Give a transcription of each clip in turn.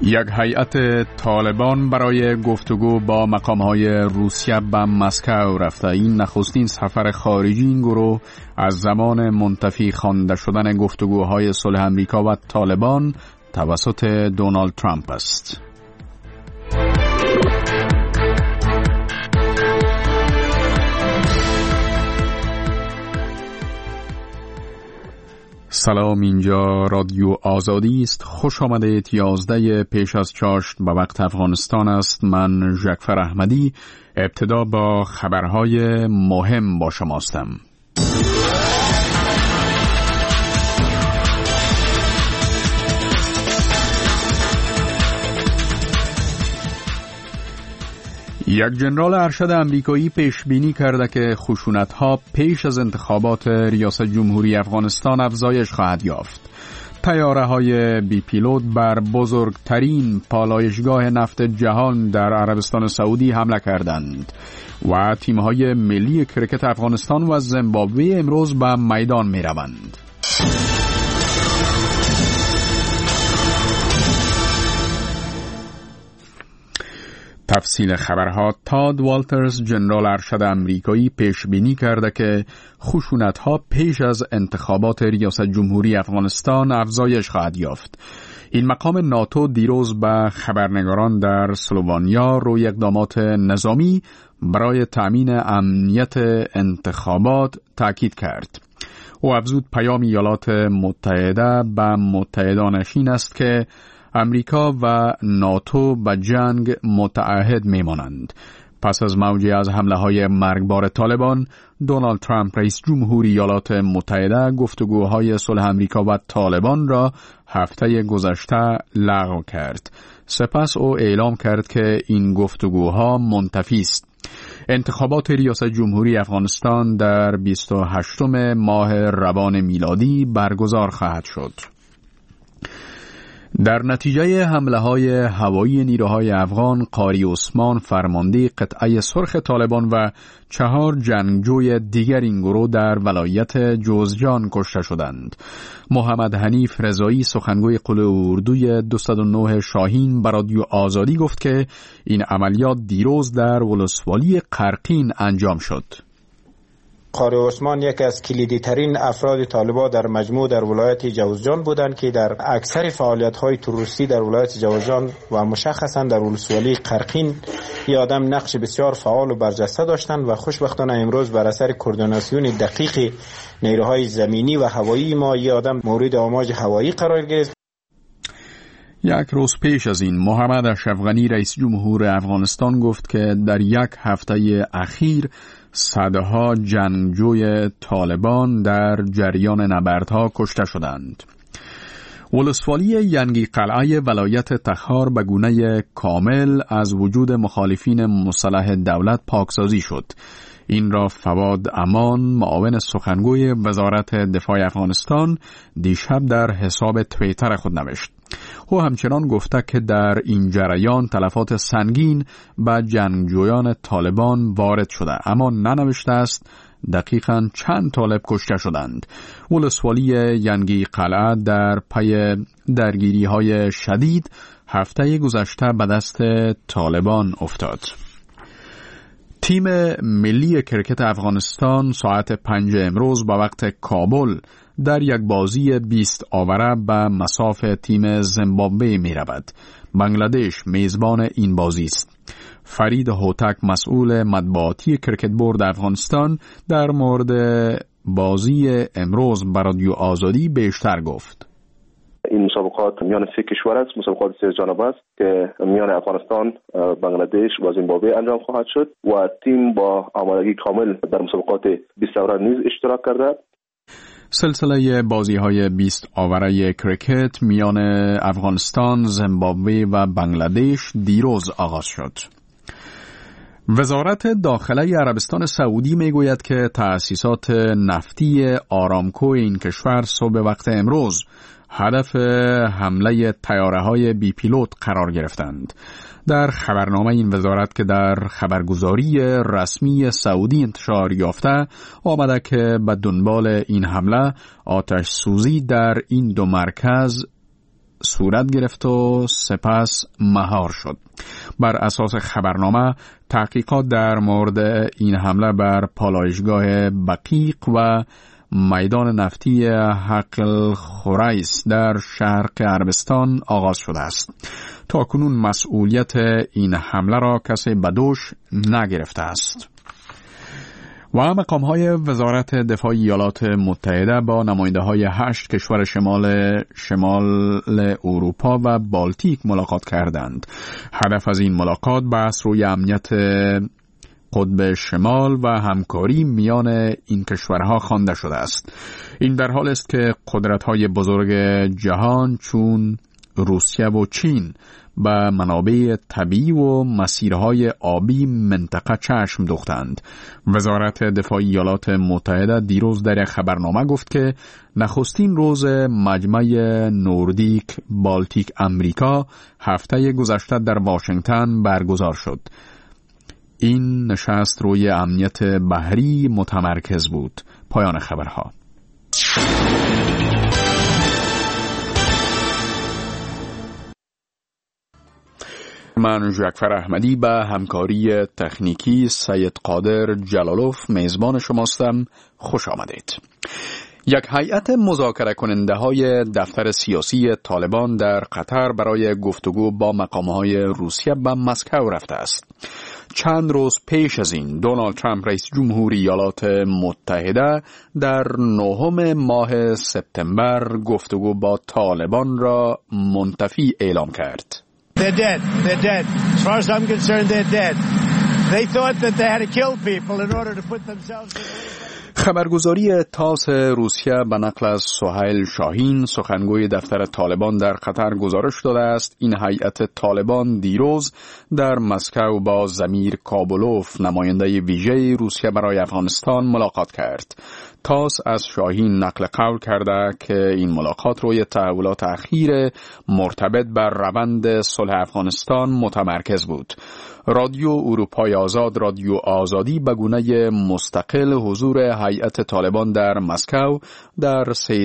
یک هیئت طالبان برای گفتگو با مقام‌های روسیه به مسکو رفته. این نخستین سفر خارجی این گروه از زمان منتفی خوانده شدن گفتگوهای صلح امریکا و طالبان توسط دونالد ترامپ است. سلام، اینجا رادیو آزادی است. خوش آمدید. 11 پیش از چاشت به وقت افغانستان است. من جعفر احمدی. ابتدا با خبرهای مهم با شما هستم. یک ژنرال ارشد آمریکایی پیش بینی کرده که خشونت‌ها پیش از انتخابات ریاست جمهوری افغانستان افزایش خواهد یافت. طیاره‌های بی پیلوت بر بزرگترین پالایشگاه نفت جهان در عربستان سعودی حمله کردند و تیم‌های ملی کرکت افغانستان و زیمبابوه امروز به میدان می‌روند. تفصیل خبرها. تاد والترز، ژنرال ارشد آمریکایی، پیش بینی کرده که خشونت‌ها پیش از انتخابات ریاست جمهوری افغانستان افزایش خواهد یافت. این مقام ناتو دیروز به خبرنگاران در سلووانیا روی اقدامات نظامی برای تأمین امنیت انتخابات تاکید کرد. او افزود پیام ایالات متحده به متحدانش این است که امریکا و ناتو به جنگ متعهد میمانند. پس از موجی از حمله‌های مرگبار طالبان، دونالد ترامپ رئیس جمهوری ایالات متحده گفتگوهای صلح امریکا و طالبان را هفته گذشته لغو کرد. سپس او اعلام کرد که این گفتگوها منتفی است. انتخابات ریاست جمهوری افغانستان در 28 ماه روان میلادی برگزار خواهد شد. در نتیجه حمله‌های هوایی نیروهای افغان، قاری عثمان، فرمانده قطعه سرخ طالبان و 4 جنگجوی دیگر این گروه در ولایت جوزجان کشته شدند. محمد حنیف رضایی، سخنگوی قوه اردوی 209 شاهین، به رادیو آزادی گفت که این عملیات دیروز در ولسوالی قرقین انجام شد. قاری عثمان یکی از کلیدی ترین افراد طالبان در مجموع در ولایت جوزجان بودند که در اکثر فعالیت‌های تروریستی در ولایت جوزجان و مشخصاً در ولسوالی قرقین این آدم نقش بسیار فعال و برجسته داشتند و خوشبختانه امروز بر اثر کوردیناسیون دقیق نیروهای زمینی و هوایی ما این آدم مورد آماج هوایی قرار گرفت. یک روز پیش از این محمد اشرف غنی رئیس جمهور افغانستان گفت که در یک هفته اخیر صدها جنگجوی طالبان در جریان نبردها کشته شدند. ولسوالی ینگی قلعه ولایت تخار به گونه کامل از وجود مخالفین مسلح دولت پاکسازی شد. این را فواد امان، معاون سخنگوی وزارت دفاع افغانستان، دیشب در حساب توییتر خود نوشت. او همچنان گفته که در این جریان تلفات سنگین به جنگجویان طالبان وارد شده، اما ننوشته است دقیقاً چند طالب کشته شدند. ولسوالی ینگی قلعه در پی درگیری‌های شدید هفته گذشته به دست طالبان افتاد. تیم ملی کرکت افغانستان ساعت 5 امروز به وقت کابل در یک بازی 20 آوره به مصاف تیم زیمبابوه می رود. بنگلادش میزبان این بازی است. فرید هوتک، مسئول مطبوعاتی کرکت بورد افغانستان، در مورد بازی امروز به رادیو آزادی بیشتر گفت. این مسابقات میان 3 کشور است، مسابقات 3 جانبه است که میان افغانستان، بنگلادش و زیمبابوه انجام خواهد شد و تیم با آمادگی کامل در مسابقات 20 آوره نیز اشتراک کرده. سلسله بازی‌های 20 آوره کرکت میان افغانستان، زیمبابوه و بنگلادش دیروز آغاز شد. وزارت داخله عربستان سعودی میگوید که تأسیسات نفتی آرامکو این کشور صبح وقت امروز هدف حمله طیاره‌های بی پیلوت قرار گرفتند. در خبرنامه این وزارت که در خبرگزاری رسمی سعودی انتشار یافته آمده که به دنبال این حمله آتش سوزی در این دو مرکز صورت گرفت و سپس مهار شد. بر اساس خبرنامه تحقیقات در مورد این حمله بر پالایشگاه بقیق و میدان نفتی حقل خوریس در شرق عربستان آغاز شده است. تا کنون مسئولیت این حمله را کسی به دوش نگرفته است. و مقام‌های وزارت دفاع ایالات متحده با نماینده‌های 8 کشور شمال اروپا و بالتیک ملاقات کردند. هدف از این ملاقات بحث روی امنیت قطب شمال و همکاری میان این کشورها خوانده شده است. این در حال است که قدرت‌های بزرگ جهان چون روسیه و چین به منابع طبیعی و مسیرهای آبی منطقه چشم دوختند. وزارت دفاع ایالات متحده دیروز در یک خبرنامه گفت که نخستین روز مجمع نوردیک بالتیک امریکا هفته گذشته در واشنگتن برگزار شد. این نشست روی امنیت بحری متمرکز بود. پایان خبرها. من جعفر احمدی به همکاری تکنیکی سید قادر جلالوف میزبان شماستم. خوش آمدید. یک هیئت مذاکره کننده های دفتر سیاسی طالبان در قطر برای گفتگو با مقامهای روسیه به مسکو رفته است. چند روز پیش از این دونالد ترامپ رئیس جمهور ایالات متحده در 9 ماه سپتامبر گفتگو با طالبان را منتفی اعلام کرد. They're dead. They're dead. As far as I'm concerned, they're dead. They thought that they had to kill people in order to put themselves in... خبرگزاری تاس روسیه به نقل از سهیل شاهین سخنگوی دفتر طالبان در قطر گزارش داده است این هیئت طالبان دیروز در مسکو با زمیر کابولوف نماینده ویژه روسیه برای افغانستان ملاقات کرد. تاس از شاهین نقل قول کرده که این ملاقات روی تحولات اخیر مرتبط بر روند صلح افغانستان متمرکز بود. رادیو اروپای آزاد رادیو آزادی به گونه مستقل حضور هیئت طالبان در مسکو در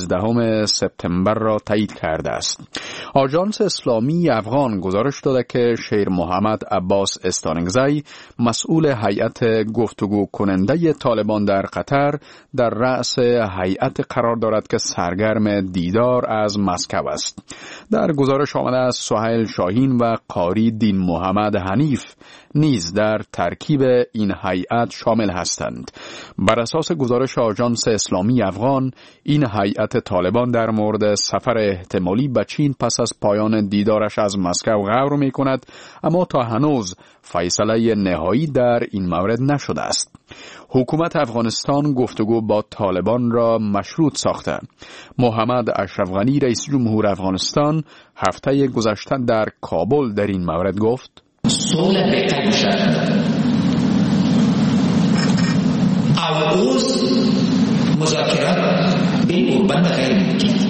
13 سپتامبر را تایید کرده است. آژانس اسلامی افغان گزارش داده که شیر محمد عباس استانگزی مسئول هیئت گفتگو کننده طالبان در قطر در رأس هیئت قرار دارد که سرگرم دیدار از مسکو است. در گزارش آمده است سهیل شاهین و قاری دین محمد حنیف نیز در ترکیب این هیئت شامل هستند. بر اساس گزارش آژانس اسلامی افغان این هیئت طالبان در مورد سفر احتمالی به چین پس از پایان دیدارش از مسکو غور می کند، اما تا هنوز فیصله نهایی در این مورد نشده است. حکومت افغانستان گفتگو با طالبان را مشروط ساخته. محمد اشرف غنی رئیس جمهور افغانستان هفته گذشته در کابل در این مورد گفت صلح بهتر باشد. اوز مذاکرات بین اوربان و غیر ممکن.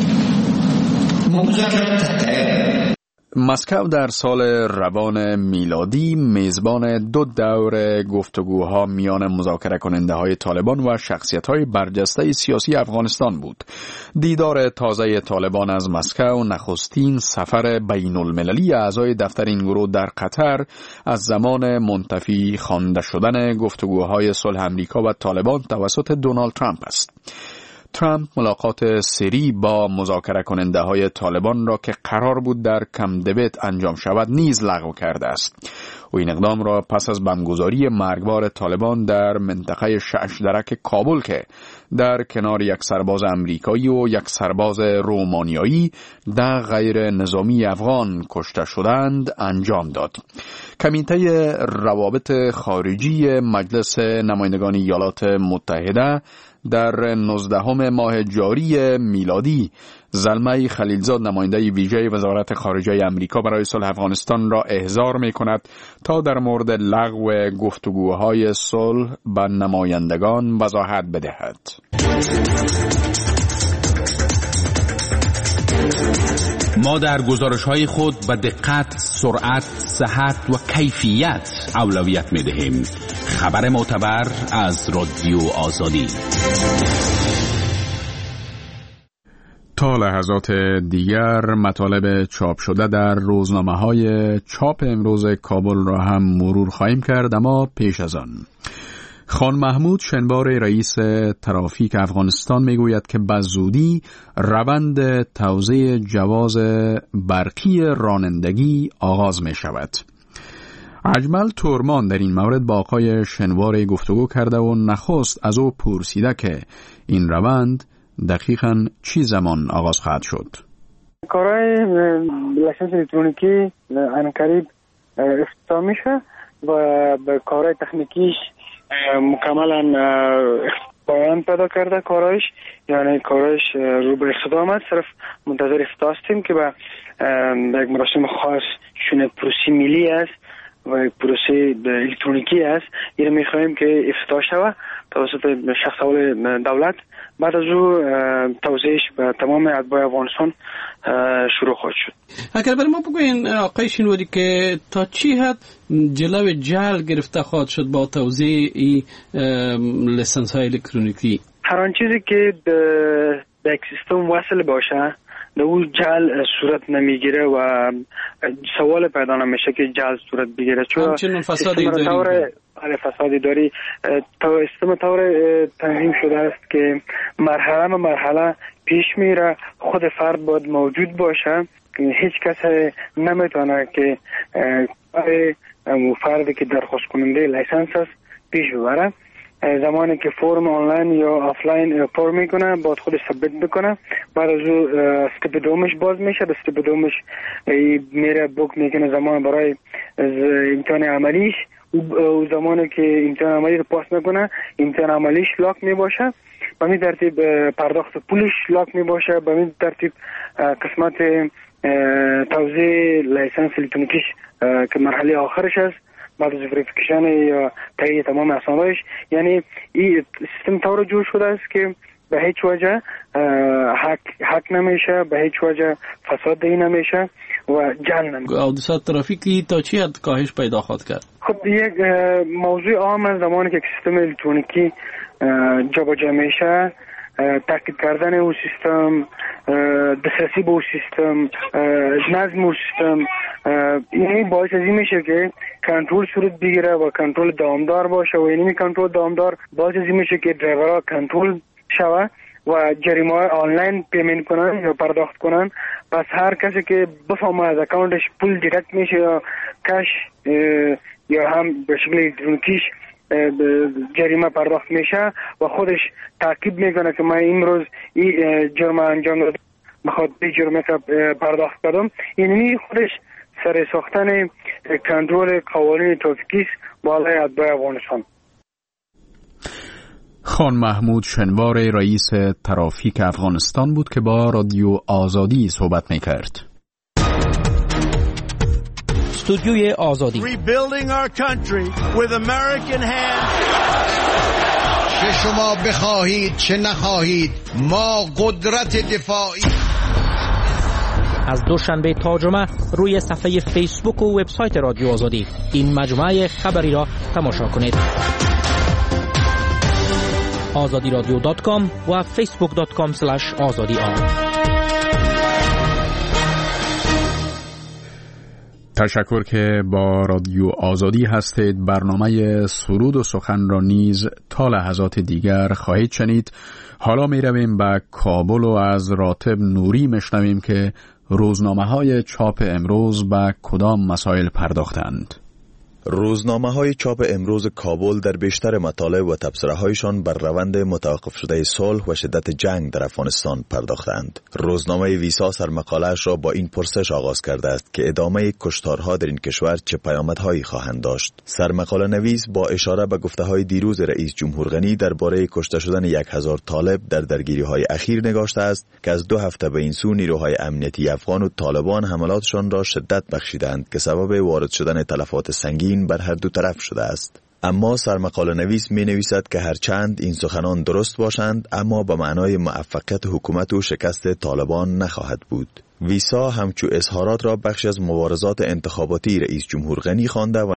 مذاکرات تحت مسکو در سال روان میلادی میزبان 2 دور گفتگوها میان مذاکره کننده های طالبان و شخصیت های برجسته سیاسی افغانستان بود. دیدار تازه طالبان از مسکو نخستین سفر بین المللی اعضای دفتر این گروه در قطر از زمان منتفی خوانده شدن گفتگوهای صلح امریکا و طالبان توسط دونالد ترامپ است. ترامپ ملاقات سری با مذاکره کننده های طالبان را که قرار بود در کم دیوید انجام شود نیز لغو کرده است. و این اقدام را پس از بمبگذاری مرگبار طالبان در منطقه ششدرک کابل که در کنار یک سرباز امریکایی و یک سرباز رومانیایی در غیر نظامی افغان کشته شدند انجام داد. کمیته روابط خارجی مجلس نمایندگان ایالات متحده در 19 ماه جاری میلادی زلمه خلیلزاد نماینده ویژه وزارت خارجه امریکا برای صلح افغانستان را احضار می کند تا در مورد لغو گفتگوهای صلح به نمایندگان وضاحت بدهد. ما در گزارش‌های خود به دقت، سرعت، صحت و کیفیت اولویت می‌دهیم. خبر معتبر از رادیو آزادی. تا لحظات دیگر مطالب چاپ شده در روزنامه‌های چاپ امروز کابل را هم مرور خواهیم کرد، اما پیش از آن خان محمود شنوار رئیس ترافیک افغانستان میگوید که بزودی روند توزیع جواز برقی رانندگی آغاز می شود. اجمل تورمان در این مورد با آقای شنوار گفتگو کرده و نخست از او پرسیده که این روند دقیقاً چی زمان آغاز خواهد شد؟ کارهای لیسنس الکترونیکی عنقریب افتتاح میشه و به کارهای تکنیکیش مکملا پایان پیدا کرده کارایش، یعنی کارایش رو به اقتدام است. صرف منتظر افتتاح هستیم که به یک مراسم خاص شونه پروسی ملی است و پروسه الکترونیکی است. این میخواهیم که افتتاح شود توسط شخص اول دولت. بعد از او توزیعش به تمام اتباع افغانستان شروع خواهد شد. اگر برای ما بگوین آقای شنواری که تا چی حد جلو جعل گرفته خواهد شد با توزیع لیسنس های الکترونیکی؟ هر آن چیزی که به یک سیستم وصل باشه در اون جعل صورت نمیگیره و سوال پیدا نمیشه که جعل صورت بگیره، چون همچنین فساد اداری فساد اداری سیستم طور تنظیم شده است که مرحله پیش میره. خود فرد باید موجود باشه، هیچ کس نمیتونه که فردی که درخواست کننده لیسنس است پیش ببره. زمانی که فرم آنلاین یا آفلاین پر میکنه باید خودش ثبت بکنه. بعد از او استپ دومش باز میشه، به استپ دومش میره بوک میکنه زمان برای امتحان عملیش. او زمانی که امتحان عملی رو پاس میکنه امتحان عملیش لاک میباشه، به این ترتیب پرداخت پولش لاک میباشه، به این ترتیب قسمت توزیع لیسنس الکترونیکیش که مرحله آخرش است بعد از وریفیکیشن یا تایید تمام اسنادش. یعنی این سیستم طور جور شده است که به هیچ وجه حق نمیشه، به هیچ وجه فساد دهی نمیشه و جعل نمیشه. حادثات ترافیکی تا چی حد کاهش پیدا خواهد کرد؟ خب یک موضوع عام است زمانی که سیستم الکترونیکی جابجا میشه، تاکید کردن او سیستم، دسترسی به او سیستم، نظم او سیستم، یعنی باعث از این میشه که کنترل صورت بگیره و کنترل دامدار باشه و این کنترل دامدار باعث از این میشه که درایورها کنترل شوه و جریمه های آنلاین پیمنت کنن یا پرداخت کنن. پس هر کسی که بفهمه از اکاونتش پول دیرکت میشه یا کش یا هم به شکل الکترونیکیش جریمه پرداخت میشه و خودش تاکید میکنه که من امروز این جرم انجام دادم، بخاطر این جرم پرداخت کردم، یعنی خودش سر ساختن کنترل قوانین ترافیکی بالای اتباع افغانستان. خان محمود شنوار رئیس ترافیک افغانستان بود که با رادیو آزادی صحبت میکرد. استودیوی آزادی. Rebuilding our country with American hands. چه شما بخواهید چه نخواهید ما قدرت دفاعی. از دوشنبه تا جمعه روی صفحه فیسبوک و وبسایت رادیو آزادی این مجموعه خبری را تماشا کنید. azadiradio.com و facebook.com/azadi. تشکر که با رادیو آزادی هستید. برنامه سرود و سخن را نیز تا لحظات دیگر خواهید شنید. حالا می رویم به کابل و از راتب نوری مشنویم که روزنامه‌های چاپ امروز به کدام مسائل پرداختند. روزنامه‌های چاپ امروز کابل در بیشتر مطالب و تبصره‌هایشان بر روند متوقف شده صلح و شدت جنگ در افغانستان پرداختند. روزنامه ویسا سرمقاله‌اش را با این پرسش آغاز کرده است که ادامه کشتارها در این کشور چه پیامدهایی خواهند داشت. سرمقاله نویس با اشاره به گفته‌های دیروز رئیس جمهور غنی درباره کشته شدن 1000 طالب در درگیری‌های اخیر نگاشته است که از 2 هفته به این سو نیروهای امنیتی افغان و طالبان حملاتشان را شدت بخشیدند که سبب وارد شدن تلفات سنگین بر هر دو طرف شده است. اما سرمقاله نویس می نویسد که هرچند این سخنان درست باشند اما به معنای موفقیت حکومت و شکست طالبان نخواهد بود. ویسا همچو اظهارات را بخشی از مبارزات انتخاباتی رئیس جمهور غنی خوانده و